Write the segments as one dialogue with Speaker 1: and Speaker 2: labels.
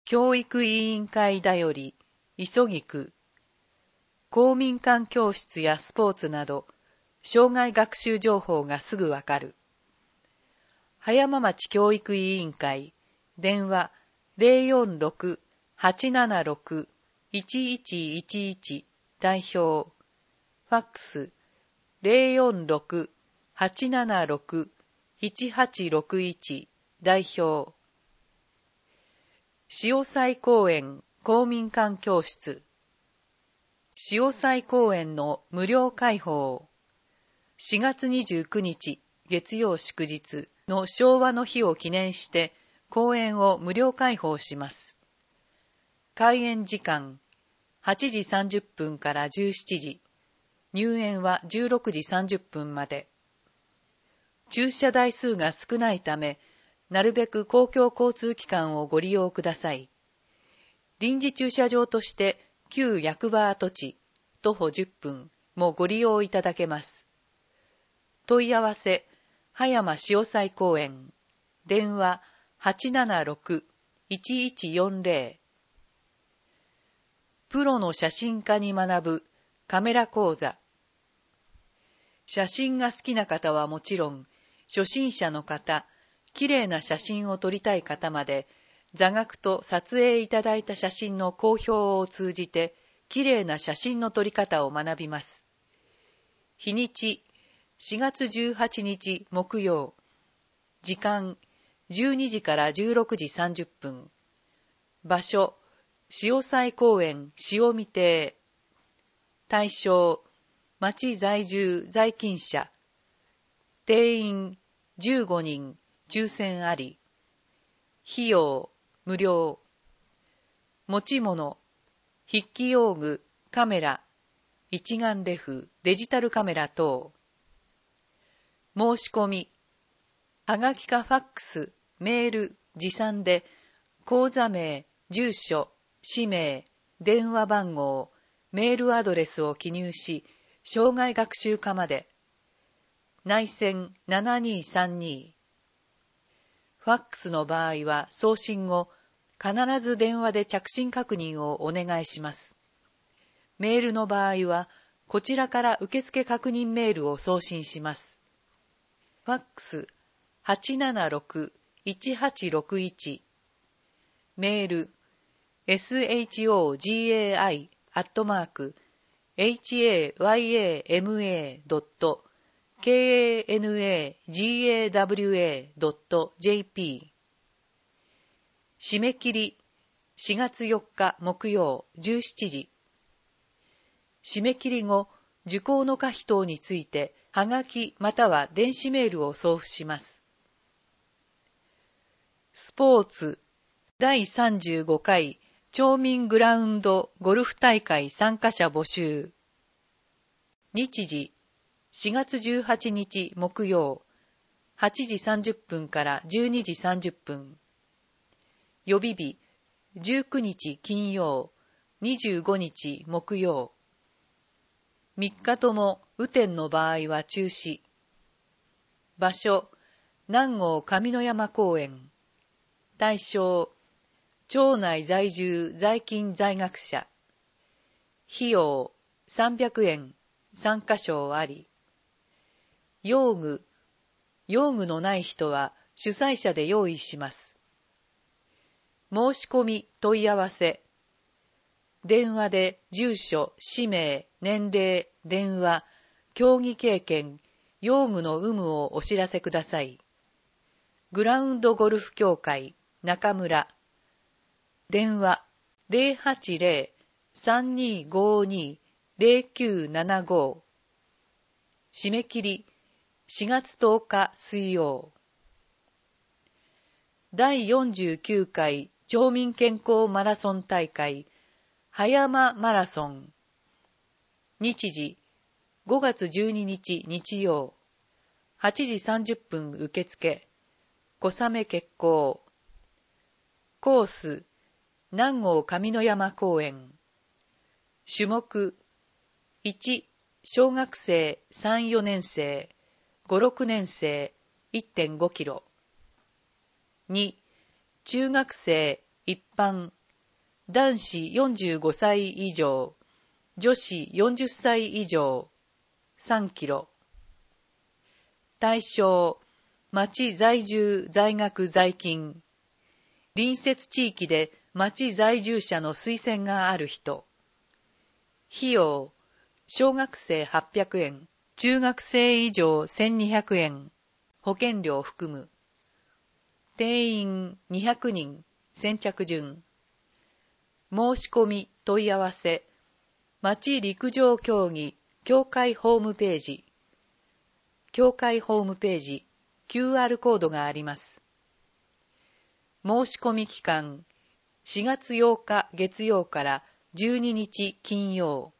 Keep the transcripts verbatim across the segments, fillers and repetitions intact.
Speaker 1: 教育委員会だより、急ぎく。公民館教室やスポーツなど、障害学習情報がすぐわかる。葉山町教育委員会、電話 ゼロよんろく はちななろく いちいちいちいち 代表。ファックス ゼロよんろく はちななろく いちはちろくいち 代表。潮西公園公民館教室。潮西公園の無料開放。しがつにじゅうくにち月曜祝日の昭和の日を記念して公園を無料開放します。開園時間はちじさんじゅっぷんからじゅうしちじ、入園はじゅうろくじさんじゅっぷんまで。駐車台数が少ないため、なるべく公共交通機関をご利用ください。臨時駐車場として旧役場跡地、徒歩じゅっぷんもご利用いただけます。問い合わせ、葉山潮西公園、電話 はちななろく いちいちよんゼロ。プロの写真家に学ぶカメラ講座。写真が好きな方はもちろん、初心者の方、きれいな写真を撮りたい方まで、座学と撮影いただいた写真の好評を通じて、きれいな写真の撮り方を学びます。日にち、しがつじゅうはちにち木曜。時間、じゅうにじからじゅうろくじさんじゅっぷん。場所、潮西公園潮見亭。対象、町在住在勤者。定員じゅうごにん、抽選あり。費用、無料。持ち物、筆記用具、カメラ、一眼レフ、デジタルカメラ等。申し込み、はがきかファックス、メール、持参で、口座名、住所、氏名、電話番号、メールアドレスを記入し、障害学習課まで。内線ななにさんに。ファックスの場合は送信後、必ず電話で着信確認をお願いします。メールの場合は、こちらから受付確認メールを送信します。ファックス はちななろく いちはちろくいち。メール エスエイチオージェイアイ アットマーク エイチエーワイエーエムエー ドット ケーエーエヌエージーエーダブリューエー ドット ジェーピー。締め切りしがつよっか木曜じゅうしちじ。締め切り後、受講の可否等について、はがきまたは電子メールを送付します。スポーツだいさんじゅうごかい町民グラウンドゴルフ大会参加者募集。日時しがつじゅうはちにち木曜はちじさんじゅっぷんからじゅうにじさんじゅっぷん。予備日じゅうくにち金曜にじゅうごにち木曜。みっかとも雨天の場合は中止。場所、南郷上野山公園。対象、町内在住在勤在学者。費用、さんびゃくえん、参加賞あり。用具、用具のない人は主催者で用意します。申し込み問い合わせ。電話で住所、氏名、年齢、電話、競技経験、用具の有無をお知らせください。グラウンドゴルフ協会、中村。電話 ゼロはちゼロ さんにごに ゼロきゅうななご。締め切りしがつとおか水曜。だいよんじゅうきゅうかい町民健康マラソン大会葉山マラソン。日時ごがつじゅうににち日曜はちじさんじゅっぷん受付。小雨決行。コース南郷上野山公園。種目いち小学生さん、よねんせいご、ろくねんせい いってんごキロ。に中学生一般、男子よんじゅうごさい以上、女子よんじゅっさい以上、さんキロ。対象、町在住在学在勤。隣接地域で町在住者の推薦がある人。費用、小学生はっぴゃくえん、中学生以上せんにひゃくえん、保険料含む。定員にひゃくにん、先着順。申し込み問い合わせ、町陸上競技協会ホームページ。協会ホームページ、キューアール コードがあります。申し込み期間、しがつようか月曜からじゅうににち金曜。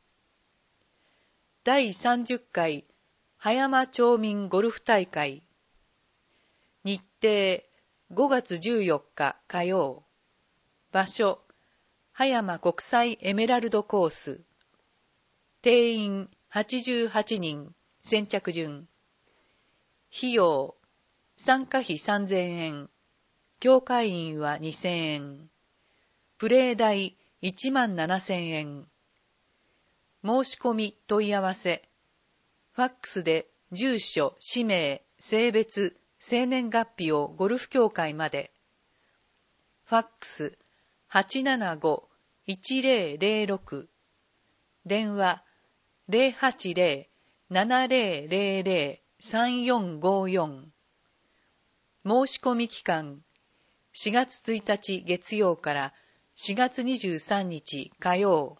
Speaker 1: だいさんじゅっかい葉山町民ゴルフ大会。日程、ごがつじゅうよっか火曜。場所、葉山国際エメラルドコース。定員はちじゅうはちにん、先着順。費用、参加費さんぜんえん。協会員はにせんえん。プレー代いちまんななせんえん。申し込み問い合わせ。ファックスで住所、氏名、性別、生年月日をゴルフ協会まで。ファックス はちななご いちぜろぜろろく。電話 ゼロはちゼロ ななゼロゼロゼロ さんよんごよん。申し込み期間、しがつついたち月曜からしがつにじゅうさんにち火曜。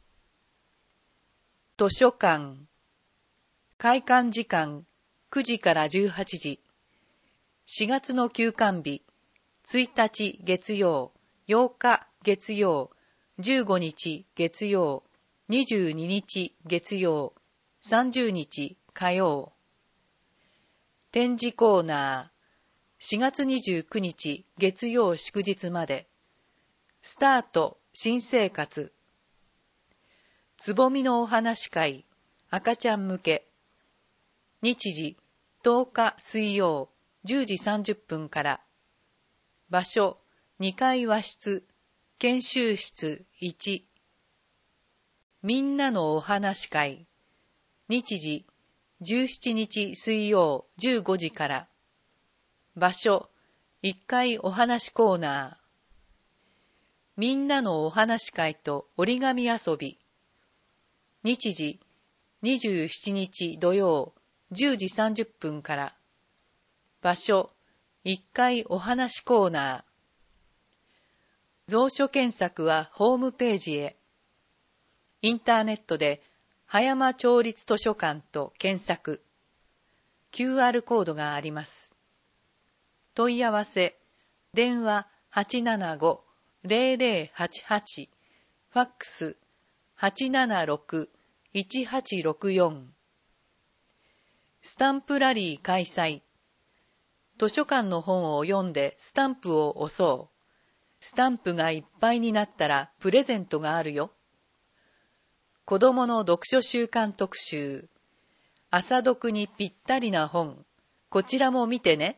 Speaker 1: 図書館。開館時間くじからじゅうはちじ。しがつの休館日、ついたち月曜、ようか月曜、じゅうごにち月曜、にじゅうににち月曜、さんじゅうにち火曜。展示コーナー、しがつにじゅうくにち月曜祝日まで。スタート新生活。つぼみのお話会、赤ちゃん向け。日時とおか水曜じゅうじさんじゅっぷんから。場所にかい和室、研修室いち。みんなのお話会。日時じゅうしちにち水曜じゅうごじから。場所いっかいお話コーナー。みんなのお話会と折り紙遊び。日時にじゅうしちにち土曜じゅうじさんじゅっぷんから。場所いっかいお話コーナー。蔵書検索はホームページへ。インターネットで葉山町立図書館と検索。キューアール コードがあります。問い合わせ、電話 はちななご ゼロゼロはちはち、ファックス はちななろく いちはちろくよん。スタンプラリー開催。図書館の本を読んでスタンプを押そう。スタンプがいっぱいになったらプレゼントがあるよ。子供の読書習慣特集。朝読にぴったりな本。こちらも見てね。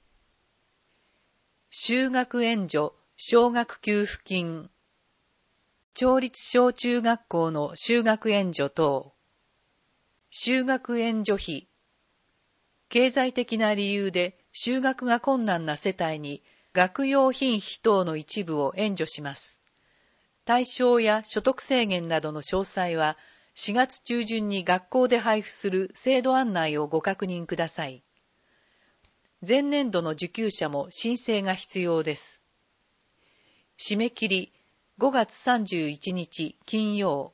Speaker 1: 就学援助奨学給付金。町立小中学校の就学援助等。就学援助費。経済的な理由で就学が困難な世帯に学用品費等の一部を援助します。対象や所得制限などの詳細はしがつちゅうじゅんに学校で配布する制度案内をご確認ください。前年度の受給者も申請が必要です。締め切りごがつさんじゅういちにち金曜。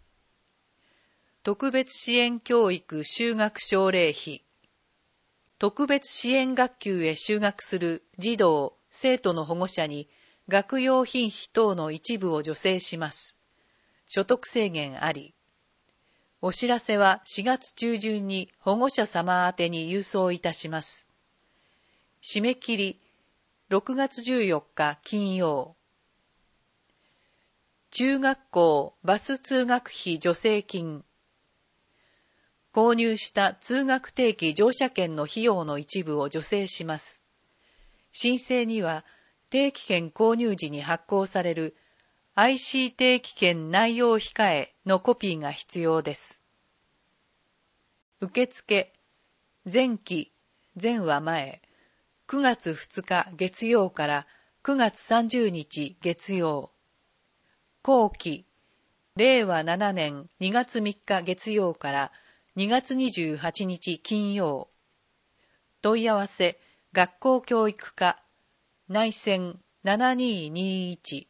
Speaker 1: 特別支援教育就学奨励費。特別支援学級へ就学する児童、生徒の保護者に学用品費等の一部を助成します。所得制限あり。お知らせはしがつちゅうじゅんに保護者様宛てに郵送いたします。締め切りろくがつじゅうよっか金曜。中学校バス通学費助成金。購入した通学定期乗車券の費用の一部を助成します。申請には定期券購入時に発行される アイシー 定期券内容控えのコピーが必要です。受付、前期、前は前、くがつふつか月曜からくがつさんじゅうにち月曜。後期、れいわななねんにがつみっか月曜からにがつにじゅうはちにち金曜。問い合わせ、学校教育課、内線ななにーにーいち。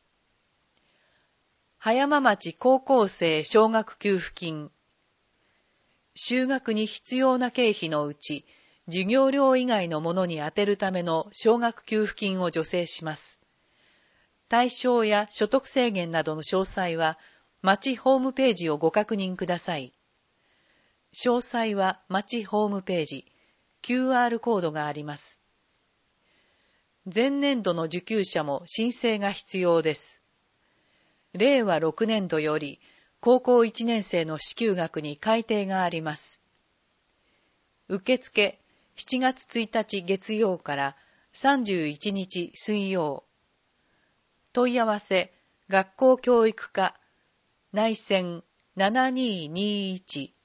Speaker 1: 葉山町高校生奨学給付金。就学に必要な経費のうち、授業料以外のものに充てるための奨学給付金を助成します。対象や所得制限などの詳細は、町ホームページをご確認ください。詳細は町ホームページ、キューアール コードがあります。前年度の受給者も申請が必要です。れいわろくねんどより、高校いちねん生の支給額に改定があります。受付、しちがつついたち月曜からさんじゅういちにち水曜。問い合わせ、学校教育課、内線ななにーにーいち。